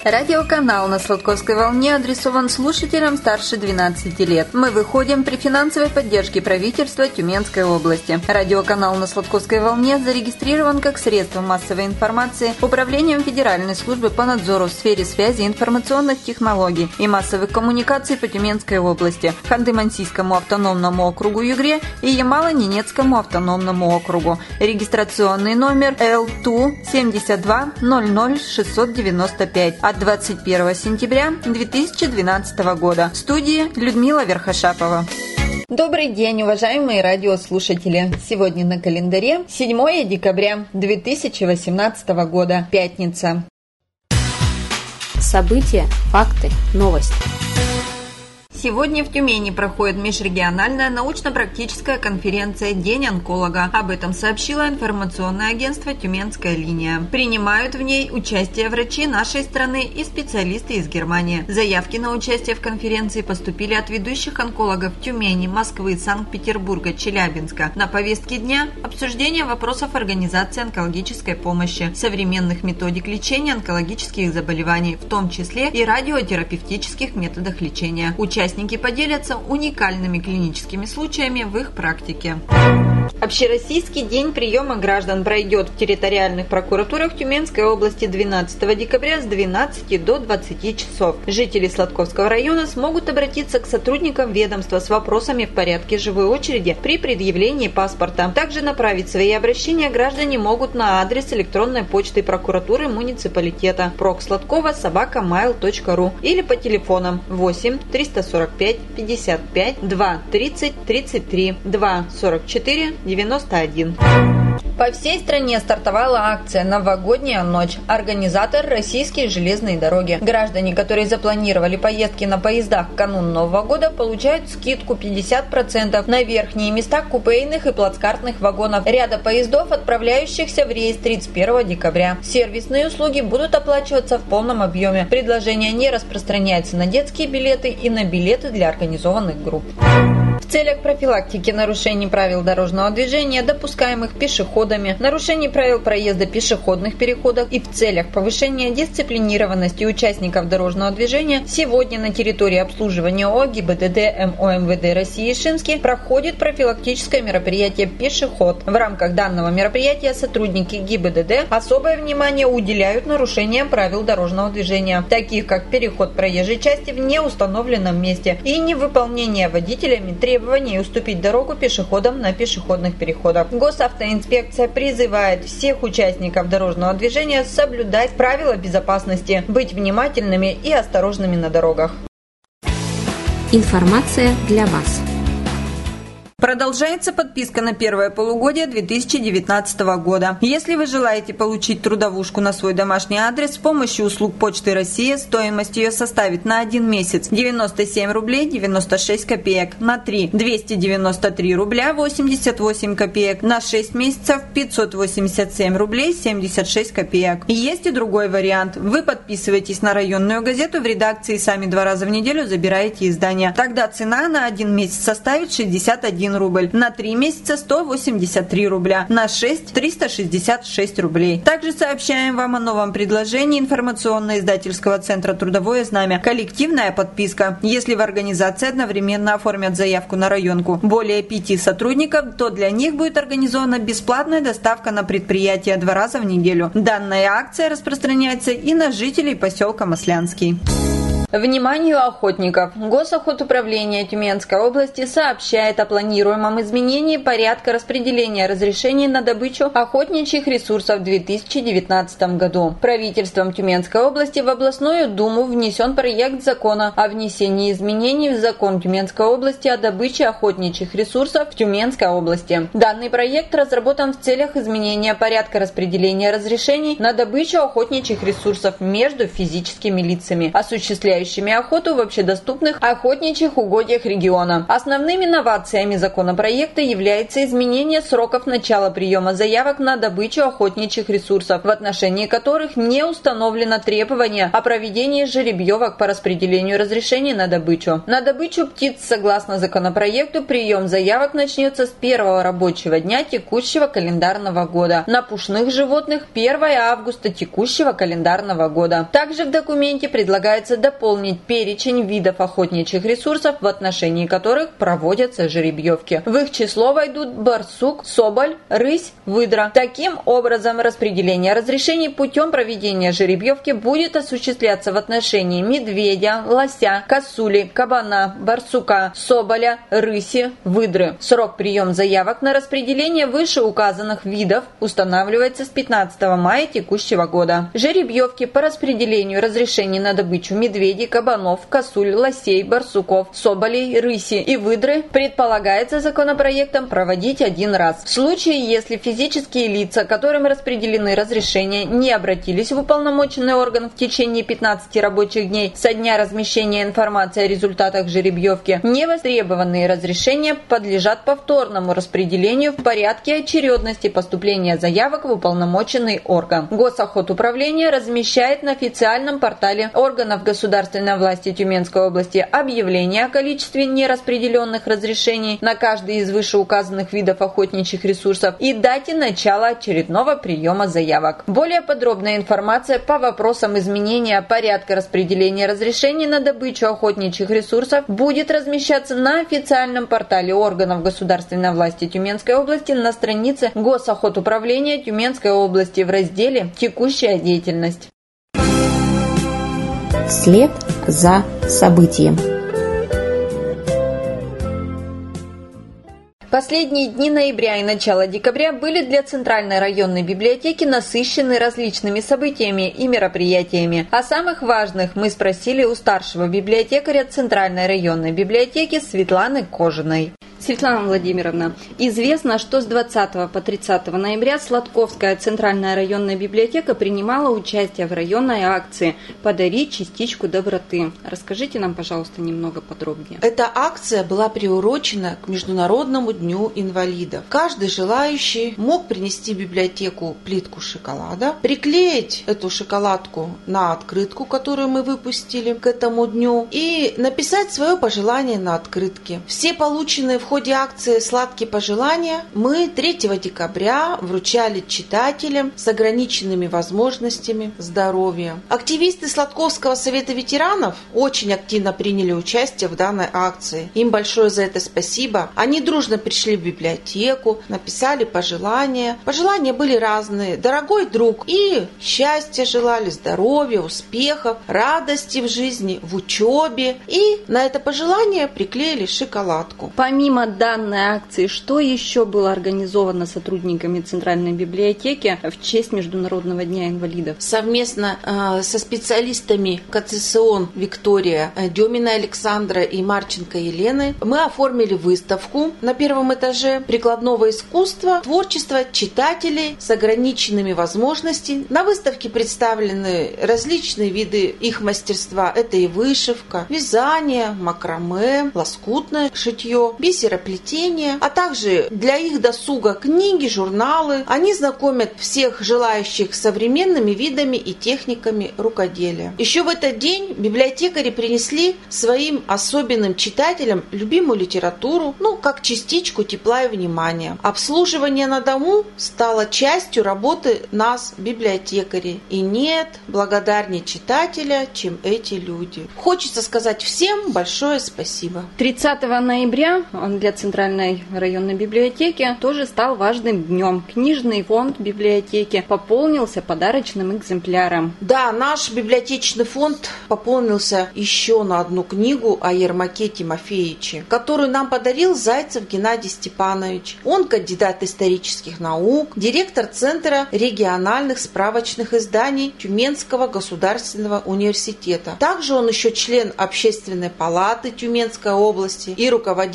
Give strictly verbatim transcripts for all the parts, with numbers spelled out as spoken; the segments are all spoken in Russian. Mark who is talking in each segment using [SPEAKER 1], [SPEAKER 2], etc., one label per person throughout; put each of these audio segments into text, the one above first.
[SPEAKER 1] Радиоканал на Сладковской волне адресован слушателям старше двенадцати лет. Мы выходим при финансовой поддержке правительства Тюменской области. Радиоканал на Сладковской волне зарегистрирован как средство массовой информации Управлением Федеральной службы по надзору в сфере связи, информационных технологий и массовых коммуникаций по Тюменской области, Ханты-Мансийскому автономному округу Югре и Ямало-Ненецкому автономному округу. Регистрационный номер эл ту семьдесят два ноль ноль шестьсот девяносто пять от двадцать первого сентября две тысячи двенадцатого года. В студии Людмила Верхошапова. Добрый день, уважаемые радиослушатели! Сегодня на календаре седьмое декабря две тысячи восемнадцатого года, пятница.
[SPEAKER 2] События, факты, новости.
[SPEAKER 1] Сегодня в Тюмени проходит межрегиональная научно-практическая конференция «День онколога». Об этом сообщило информационное агентство «Тюменская линия». Принимают в ней участие врачи нашей страны и специалисты из Германии. Заявки на участие в конференции поступили от ведущих онкологов Тюмени, Москвы, Санкт-Петербурга, Челябинска. На повестке дня – обсуждение вопросов организации онкологической помощи, современных методик лечения онкологических заболеваний, в том числе и радиотерапевтических методах лечения. Участники Участники поделятся уникальными клиническими случаями в их практике. Общероссийский день приема граждан пройдет в территориальных прокуратурах Тюменской области двенадцатого декабря с двенадцати до двадцати часов. Жители Сладковского района смогут обратиться к сотрудникам ведомства с вопросами в порядке живой очереди при предъявлении паспорта. Также направить свои обращения граждане могут на адрес электронной почты прокуратуры муниципалитета проксладкова собака майл точка ру или по телефонам восемь триста сорок пять пятьдесят пять два тридцать тридцать три два сорок четыре девяносто один. По всей стране стартовала акция «Новогодняя ночь». Организатор – Российские железные дороги. Граждане, которые запланировали поездки на поездах в канун Нового года, получают скидку пятьдесят процентов на верхние места купейных и плацкартных вагонов ряда поездов, отправляющихся в рейс тридцать первого декабря. Сервисные услуги будут оплачиваться в полном объеме. Предложение не распространяется на детские билеты и на билеты для организованных групп. В целях профилактики нарушений правил дорожного движения, допускаемых пешеходами, нарушений правил проезда пешеходных переходов и в целях повышения дисциплинированности участников дорожного движения сегодня на территории обслуживания ООО ГИБДД МОМВД России Ишимский проходит профилактическое мероприятие «Пешеход». В рамках данного мероприятия сотрудники ГИБДД особое внимание уделяют нарушениям правил дорожного движения, таких как переход проезжей части в неустановленном месте и невыполнение водителями требований уступить дорогу пешеходам на пешеходных переходах. Госавтоинспекция призывает всех участников дорожного движения соблюдать правила безопасности, быть внимательными и осторожными на дорогах.
[SPEAKER 2] Информация для вас.
[SPEAKER 1] Продолжается подписка на первое полугодие две тысячи девятнадцатого года. Если вы желаете получить трудовушку на свой домашний адрес с помощью услуг Почты России, стоимость ее составит на один месяц девяносто семь рублей девяносто шесть копеек, на три – двести девяносто три рубля восемьдесят восемь копеек, на шесть месяцев – пятьсот восемьдесят семь рублей семьдесят шесть копеек. И есть и другой вариант. Вы подписываетесь на районную газету в редакции и сами два раза в неделю забираете издание. Тогда цена на один месяц составит шестьдесят один рубль, на три месяца сто восемьдесят три рубля, на шесть триста шестьдесят шесть рублей. Также сообщаем вам о новом предложении информационно-издательского центра «Трудовое знамя» «Коллективная подписка». Если в организации одновременно оформят заявку на районку более пяти сотрудников, то для них будет организована бесплатная доставка на предприятие два раза в неделю. Данная акция распространяется и на жителей поселка Маслянский. Вниманию охотников! Госохотуправление Тюменской области сообщает о планируемом изменении порядка распределения разрешений на добычу охотничьих ресурсов в две тысячи девятнадцатом году. Правительством Тюменской области в областную думу внесен проект закона о внесении изменений в закон Тюменской области о добыче охотничьих ресурсов в Тюменской области. Данный проект разработан в целях изменения порядка распределения разрешений на добычу охотничьих ресурсов между физическими лицами, осуществляющими осуществляющими охоту в общедоступных охотничьих угодьях региона. Основными новациями законопроекта является изменение сроков начала приема заявок на добычу охотничьих ресурсов, в отношении которых не установлено требование о проведении жеребьевок по распределению разрешений на добычу. На добычу птиц, согласно законопроекту, прием заявок начнется с первого рабочего дня текущего календарного года. На пушных животных – первого августа текущего календарного года. Также в документе предлагается дополнить перечень видов охотничьих ресурсов, в отношении которых проводятся жеребьевки. В их число войдут барсук, соболь, рысь, выдра. Таким образом, распределение разрешений путем проведения жеребьевки будет осуществляться в отношении медведя, лося, косули, кабана, барсука, соболя, рыси, выдры. Срок приема заявок на распределение вышеуказанных видов устанавливается с пятнадцатого мая текущего года. Жеребьевки по распределению разрешений на добычу медведей, кабанов, косуль, лосей, барсуков, соболей, рыси и выдры предполагается законопроектом проводить один раз. В случае, если физические лица, которым распределены разрешения, не обратились в уполномоченный орган в течение пятнадцати рабочих дней со дня размещения информации о результатах жеребьевки, невостребованные разрешения подлежат повторному распределению в порядке очередности поступления заявок в уполномоченный орган. Госохотуправление размещает на официальном портале органов государственной власти Тюменской области объявление о количестве нераспределенных разрешений на каждый из вышеуказанных видов охотничьих ресурсов и дате начала очередного приема заявок. Более подробная информация по вопросам изменения порядка распределения разрешений на добычу охотничьих ресурсов будет размещаться на официальном портале органов государственной власти Тюменской области на странице Госохотуправления Тюменской области в разделе «Текущая деятельность».
[SPEAKER 2] Вслед за событием.
[SPEAKER 1] Последние дни ноября и начало декабря были для Центральной районной библиотеки насыщены различными событиями и мероприятиями. О самых важных мы спросили у старшего библиотекаря Центральной районной библиотеки Светланы Кожиной. Светлана Владимировна, известно, что с двадцатого по тридцатое ноября Сладковская Центральная районная библиотека принимала участие в районной акции «Подари частичку доброты». Расскажите нам, пожалуйста, немного подробнее.
[SPEAKER 3] Эта акция была приурочена к Международному дню инвалидов. Каждый желающий мог принести в библиотеку плитку шоколада, приклеить эту шоколадку на открытку, которую мы выпустили к этому дню, и написать свое пожелание на открытке. Все полученные в ходе акции «Сладкие пожелания» мы третьего декабря вручали читателям с ограниченными возможностями здоровья. Активисты Сладковского совета ветеранов очень активно приняли участие в данной акции. Им большое за это спасибо. Они дружно пришли в библиотеку, написали пожелания. Пожелания были разные. Дорогой друг, и счастья желали, здоровья, успехов, радости в жизни, в учебе. И на это пожелание приклеили шоколадку.
[SPEAKER 1] Помимо данной акции, что еще было организовано сотрудниками Центральной библиотеки в честь Международного дня инвалидов?
[SPEAKER 3] Совместно э, со специалистами КЦСОН Виктория, Демина Александра и Марченко Елены мы оформили выставку на первом этаже прикладного искусства, творчества читателей с ограниченными возможностями. На выставке представлены различные виды их мастерства. Это и вышивка, вязание, макраме, лоскутное шитье, бисероплетение, а также для их досуга книги, журналы. Они знакомят всех желающих с современными видами и техниками рукоделия. Еще в этот день библиотекари принесли своим особенным читателям любимую литературу, ну, как частичку тепла и внимания. Обслуживание на дому стало частью работы нас, библиотекарей. И нет благодарнее читателя, чем эти люди. Хочется сказать всем большое спасибо.
[SPEAKER 1] тридцатого ноября для Центральной районной библиотеки тоже стал важным днем. Книжный фонд библиотеки пополнился подарочным экземпляром.
[SPEAKER 3] Да, наш библиотечный фонд пополнился еще на одну книгу о Ермаке Тимофеевиче, которую нам подарил Зайцев Геннадий Степанович. Он кандидат исторических наук, директор Центра региональных справочных изданий Тюменского государственного университета. Также он еще член Общественной палаты Тюменской области и руководитель проекта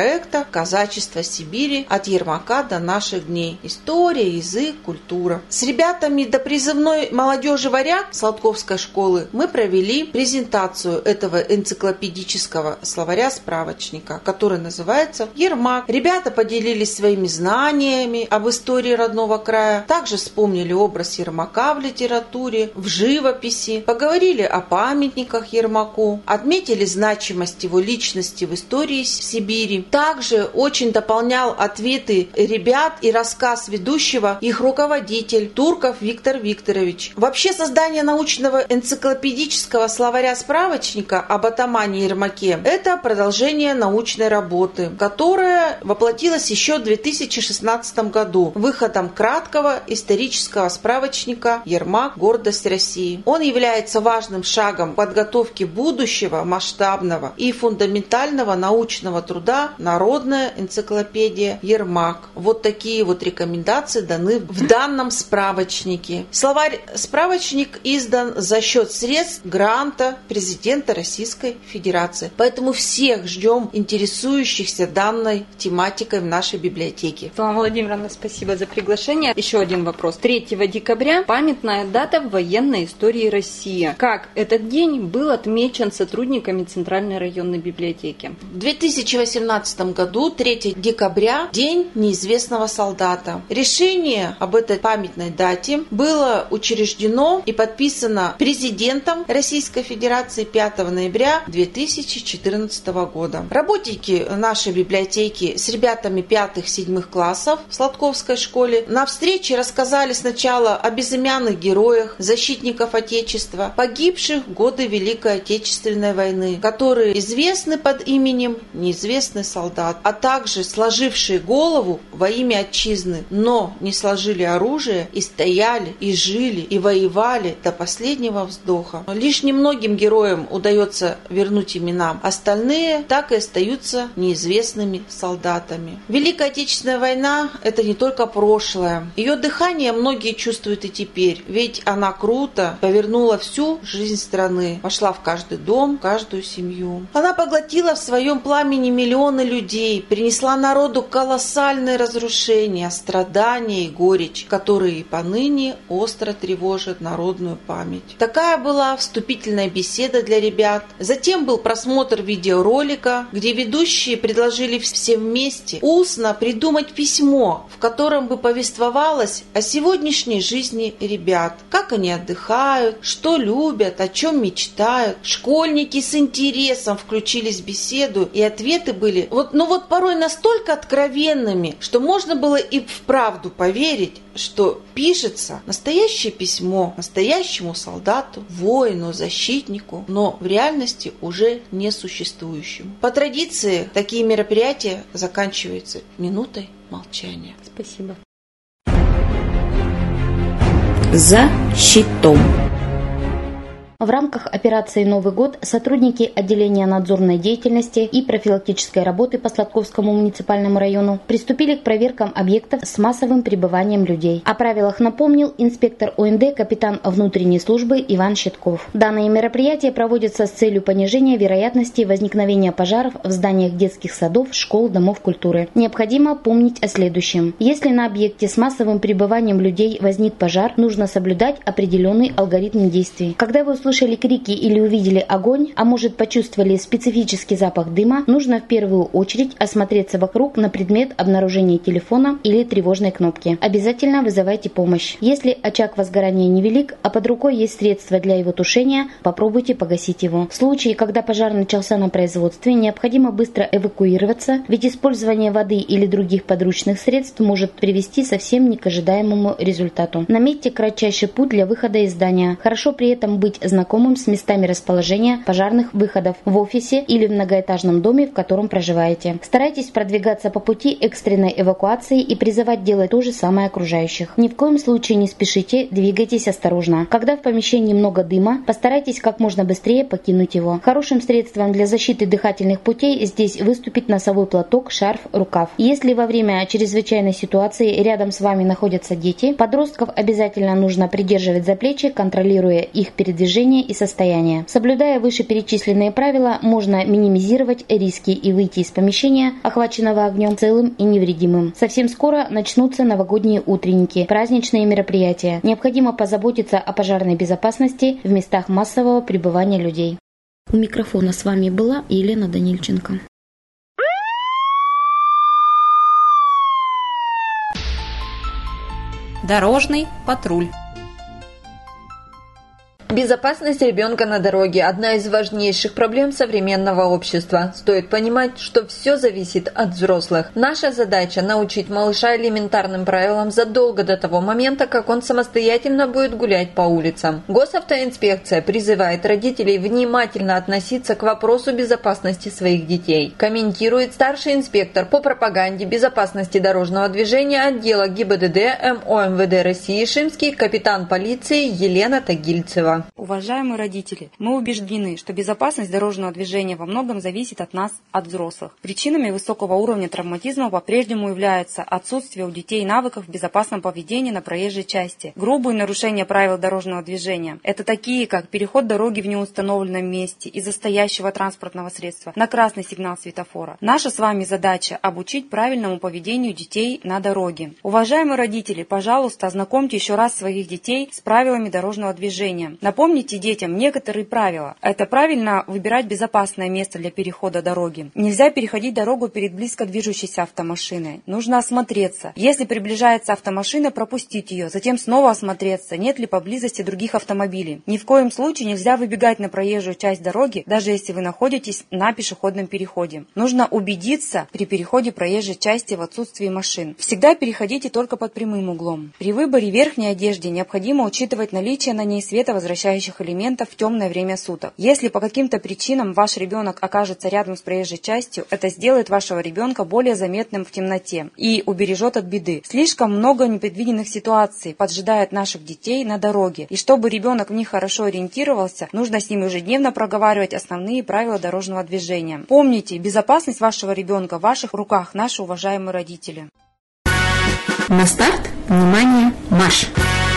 [SPEAKER 3] проекта «Казачество Сибири. От Ермака до наших дней. История, язык, культура». С ребятами до призывной молодежи «Варяг» Сладковской школы мы провели презентацию этого энциклопедического словаря-справочника, который называется «Ермак». Ребята поделились своими знаниями об истории родного края, также вспомнили образ Ермака в литературе, в живописи, поговорили о памятниках Ермаку, отметили значимость его личности в истории Сибири. Также очень дополнял ответы ребят и рассказ ведущего их руководитель Турков Виктор Викторович. Вообще создание научного энциклопедического словаря-справочника об атамане Ермаке – это продолжение научной работы, которая воплотилась еще в две тысячи шестнадцатом году выходом краткого исторического справочника «Ермак. Гордость России». Он является важным шагом подготовки будущего масштабного и фундаментального научного труда «Народная энциклопедия Ермак». Вот такие вот рекомендации даны в данном справочнике. Словарь-справочник издан за счет средств гранта президента Российской Федерации. Поэтому всех ждем интересующихся данной тематикой в нашей библиотеке.
[SPEAKER 1] Светлана Владимировна, спасибо за приглашение. Еще один вопрос. третьего декабря – памятная дата в военной истории России. Как этот день был отмечен сотрудниками Центральной районной библиотеки?
[SPEAKER 3] В две тысячи восемнадцатом году, третьего декабря, День неизвестного солдата. Решение об этой памятной дате было учреждено и подписано президентом Российской Федерации пятого ноября две тысячи четырнадцатого года. Работники нашей библиотеки с ребятами пятых-седьмых классов в Сладковской школе на встрече рассказали сначала о безымянных героях, защитников Отечества, погибших в годы Великой Отечественной войны, которые известны под именем «Неизвестный солдат», а также сложившие голову во имя Отчизны, но не сложили оружие и стояли, и жили, и воевали до последнего вздоха. Лишь немногим героям удается вернуть имена, остальные так и остаются неизвестными солдатами. Великая Отечественная война – это не только прошлое. Ее дыхание многие чувствуют и теперь, ведь она круто повернула всю жизнь страны, вошла в каждый дом, в каждую семью. Она поглотила в своем пламени миллионы людей, принесла народу колоссальные разрушения, страдания и горечь, которые и поныне остро тревожат народную память. Такая была вступительная беседа для ребят. Затем был просмотр видеоролика, где ведущие предложили все вместе устно придумать письмо, в котором бы повествовалось о сегодняшней жизни ребят. Как они отдыхают, что любят, о чем мечтают. Школьники с интересом включились в беседу, и ответы были вот, ну вот порой настолько откровенными, что можно было и вправду поверить, что пишется настоящее письмо настоящему солдату, воину, защитнику, но в реальности уже не существующему. По традиции такие мероприятия заканчиваются минутой молчания.
[SPEAKER 1] Спасибо.
[SPEAKER 2] За щитом.
[SPEAKER 4] В рамках операции «Новый год» сотрудники отделения надзорной деятельности и профилактической работы по Сладковскому муниципальному району приступили к проверкам объектов с массовым пребыванием людей. О правилах напомнил инспектор О Н Д, капитан внутренней службы Иван Щитков. Данные мероприятия проводятся с целью понижения вероятности возникновения пожаров в зданиях детских садов, школ, домов культуры. Необходимо помнить о следующем. Если на объекте с массовым пребыванием людей возник пожар, нужно соблюдать определенный алгоритм действий. Когда вы услышали крики или увидели огонь, а может почувствовали специфический запах дыма, нужно в первую очередь осмотреться вокруг на предмет обнаружения телефона или тревожной кнопки. Обязательно вызывайте помощь. Если очаг возгорания невелик, а под рукой есть средства для его тушения, попробуйте погасить его. В случае, когда пожар начался на производстве, необходимо быстро эвакуироваться, ведь использование воды или других подручных средств может привести совсем не к ожидаемому результату. Наметьте кратчайший путь для выхода из здания. Хорошо при этом быть знакомым с местами расположения пожарных выходов в офисе или в многоэтажном доме, в котором проживаете. Старайтесь продвигаться по пути экстренной эвакуации и призывать делать то же самое окружающих. Ни в коем случае не спешите, двигайтесь осторожно. Когда в помещении много дыма, постарайтесь как можно быстрее покинуть его. Хорошим средством для защиты дыхательных путей здесь выступит носовой платок, шарф, рукав. Если во время чрезвычайной ситуации рядом с вами находятся дети, подростков обязательно нужно придерживать за плечи, контролируя их передвижение положения и состояния. Соблюдая вышеперечисленные правила, можно минимизировать риски и выйти из помещения, охваченного огнем, целым и невредимым. Совсем скоро начнутся новогодние утренники, праздничные мероприятия. Необходимо позаботиться о пожарной безопасности в местах массового пребывания людей. У микрофона с вами была Елена Данильченко.
[SPEAKER 5] Дорожный патруль.
[SPEAKER 1] Безопасность ребенка на дороге – одна из важнейших проблем современного общества. Стоит понимать, что все зависит от взрослых. Наша задача – научить малыша элементарным правилам задолго до того момента, как он самостоятельно будет гулять по улицам. Госавтоинспекция призывает родителей внимательно относиться к вопросу безопасности своих детей. Комментирует старший инспектор по пропаганде безопасности дорожного движения отдела ГИБДД МО МВД России Шимский, капитан полиции Елена Тагильцева.
[SPEAKER 6] Уважаемые родители, мы убеждены, что безопасность дорожного движения во многом зависит от нас, от взрослых. Причинами высокого уровня травматизма по-прежнему являются отсутствие у детей навыков в безопасном поведении на проезжей части, грубые нарушения правил дорожного движения. Это такие, как переход дороги в неустановленном месте из-за стоящего транспортного средства на красный сигнал светофора. Наша с вами задача – обучить правильному поведению детей на дороге. Уважаемые родители, пожалуйста, ознакомьте еще раз своих детей с правилами дорожного движения. Напомните детям некоторые правила. Это правильно выбирать безопасное место для перехода дороги. Нельзя переходить дорогу перед близко движущейся автомашиной. Нужно осмотреться. Если приближается автомашина, пропустить ее, затем снова осмотреться, нет ли поблизости других автомобилей. Ни в коем случае нельзя выбегать на проезжую часть дороги, даже если вы находитесь на пешеходном переходе. Нужно убедиться при переходе проезжей части в отсутствии машин. Всегда переходите только под прямым углом. При выборе верхней одежды необходимо учитывать наличие на ней световозвращающих элементов в темное время суток. Если по каким-то причинам ваш ребенок окажется рядом с проезжей частью, это сделает вашего ребенка более заметным в темноте и убережет от беды. Слишком много непредвиденных ситуаций поджидает наших детей на дороге, и чтобы ребенок в них хорошо ориентировался, нужно с ним ежедневно проговаривать основные правила дорожного движения. Помните, безопасность вашего ребенка в ваших руках, наши уважаемые родители.
[SPEAKER 2] На старт, внимание, марш!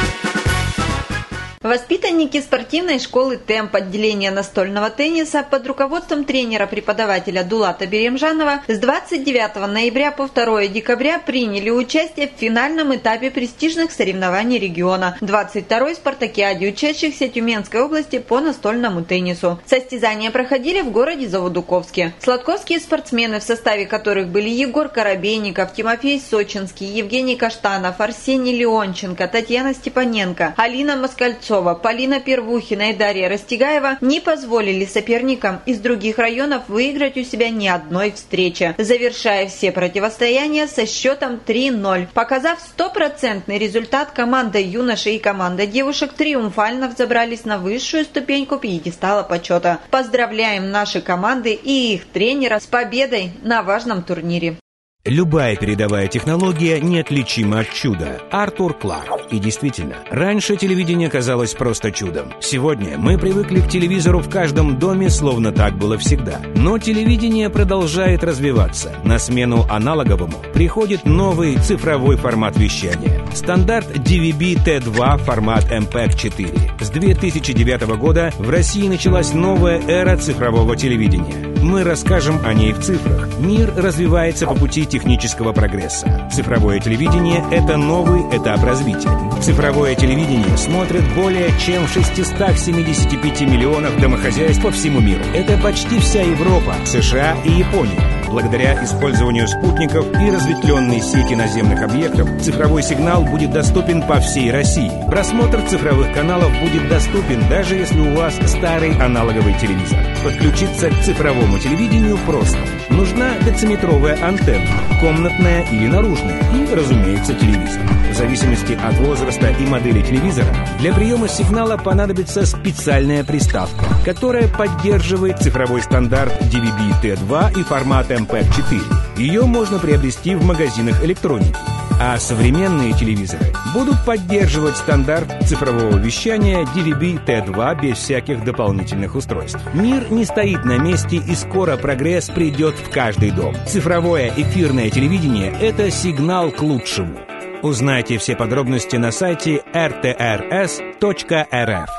[SPEAKER 1] Воспитанники спортивной школы «Темп» отделения настольного тенниса под руководством тренера-преподавателя Дулата Беремжанова с двадцать девятого ноября по второе декабря приняли участие в финальном этапе престижных соревнований региона – двадцать второй спартакиаде учащихся Тюменской области по настольному теннису. Состязания проходили в городе Заводуковске. Сладковские спортсмены, в составе которых были Егор Коробейников, Тимофей Сочинский, Евгений Каштанов, Арсений Леонченко, Татьяна Степаненко, Алина Москальцова, Полина Первухина и Дарья Растегаева не позволили соперникам из других районов выиграть у себя ни одной встречи, завершая все противостояния со счетом три ноль. Показав стопроцентный результат, команда юношей и команда девушек триумфально взобрались на высшую ступеньку пьедестала почета. Поздравляем наши команды и их тренера с победой на важном турнире.
[SPEAKER 7] Любая передовая технология неотличима от чуда. Артур Кларк. И действительно, раньше телевидение казалось просто чудом. Сегодня мы привыкли к телевизору в каждом доме, словно так было всегда. Но телевидение продолжает развиваться. На смену аналоговому приходит новый цифровой формат вещания. Стандарт ди ви би ти два формат эм пэ четыре. С две тысячи девятого года в России началась новая эра цифрового телевидения. Мы расскажем о ней в цифрах. Мир развивается по пути технического прогресса. Цифровое телевидение – это новый этап развития. Цифровое телевидение смотрят более чем в шестистах семидесяти пяти миллионах домохозяйств по всему миру. Это почти вся Европа, США и Япония. Благодаря использованию спутников и разветвленной сети наземных объектов цифровой сигнал будет доступен по всей России. Просмотр цифровых каналов будет доступен, даже если у вас старый аналоговый телевизор. Подключиться к цифровому телевидению просто. Нужна дециметровая антенна, комнатная или наружная, и, разумеется, телевизор. В зависимости от возраста и модели телевизора, для приема сигнала понадобится специальная приставка, которая поддерживает цифровой стандарт ди ви би ти два и формат эм пэ четыре. Ее можно приобрести в магазинах электроники. А современные телевизоры будут поддерживать стандарт цифрового вещания ди ви би ти два без всяких дополнительных устройств. Мир не стоит на месте, и скоро прогресс придет в каждый дом. Цифровое эфирное телевидение – это сигнал к лучшему. Узнайте все подробности на сайте эр тэ эр эс точка эр эф.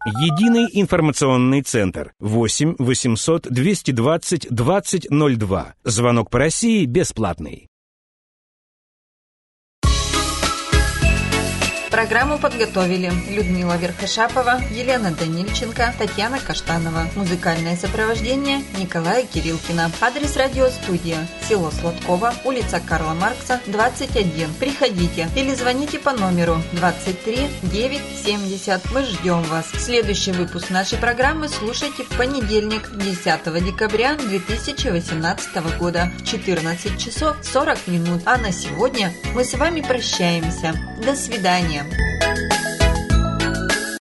[SPEAKER 7] Единый информационный центр. восемь восемьсот двести двадцать двадцать ноль два. Звонок по России бесплатный.
[SPEAKER 1] Программу подготовили Людмила Верхошапова, Елена Данильченко, Татьяна Каштанова. Музыкальное сопровождение Николая Кириллкина. Адрес радиостудия: село Сладково, улица Карла Маркса, двадцать один. Приходите или звоните по номеру двадцать три девять семьдесят. Мы ждем вас. Следующий выпуск нашей программы слушайте в понедельник, десятого декабря две тысячи восемнадцатого года в четырнадцать часов сорок минут. А на сегодня мы с вами прощаемся. До свидания.